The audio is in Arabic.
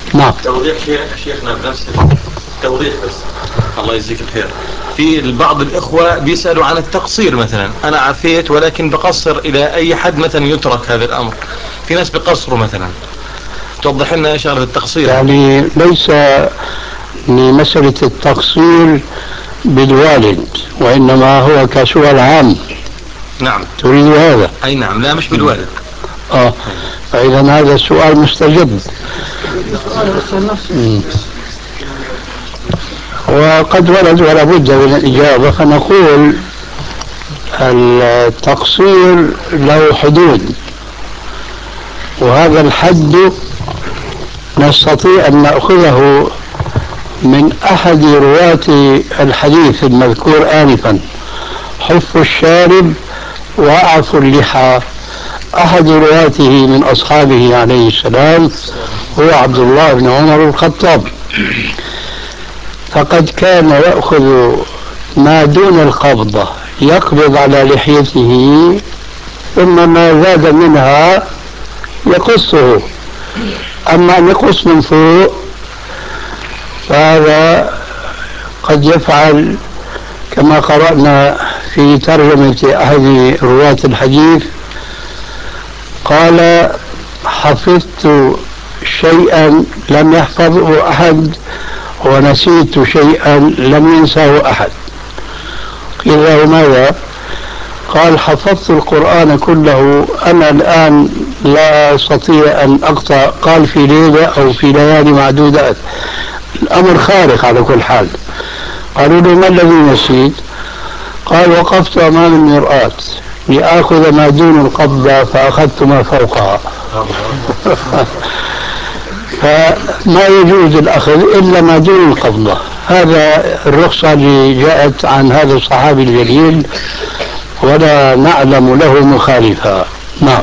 نعم. توضيح شيخنا بنفس توضيح بس. الله يجزيك الخير. في بعض الإخوة بيسألوا عن التقصير مثلا، أنا عفيت ولكن بقصر إلى أي حد مثلا يترك هذا الأمر؟ في ناس بقصروا مثلا، توضح لنا إيش هذا التقصير؟ يعني ليس لمسألة التقصير بالوالد، وإنما هو كسؤال عام. نعم. تريد هذا؟ أي نعم، لا مش بالوالد. فإذا هذا السؤال مستجد. وقد ورد ولا بد من الإجابة، فنقول التقصير له حدود، وهذا الحد نستطيع أن نأخذه من أحد رواة الحديث المذكور آنفا، حف الشارب وأعف اللحى. أحد رواته من أصحابه عليه السلام هو عبد الله بن عمر الخطاب، فقد كان يأخذ ما دون القبضة يقبض على لحيته، ثم ما زاد منها يقصه. أما أن يقص من فوق فهذا قد يفعل كما قرأنا في ترجمة أحد رواة الحديث، قال: حفظت شيئا لم يحفظه أحد، ونسيت شيئا لم ينساه أحد. قيل له: ماذا؟ قال: حفظت القرآن كله، أنا الآن لا أستطيع أن أقطع، قال في ليلة أو في ليالي معدودات. الأمر خارق على كل حال. قالوا له: ما الذي نسيت؟ قال: وقفت أمام المرآة لآخذ ما دون القبضة فأخذت ما فوقها. فما يجوز الأخذ إلا ما دون القبضة. هذا الرخصة اللي جاءت عن هذا الصحابي الجليل، ولا نعلم له مخالفا. نعم.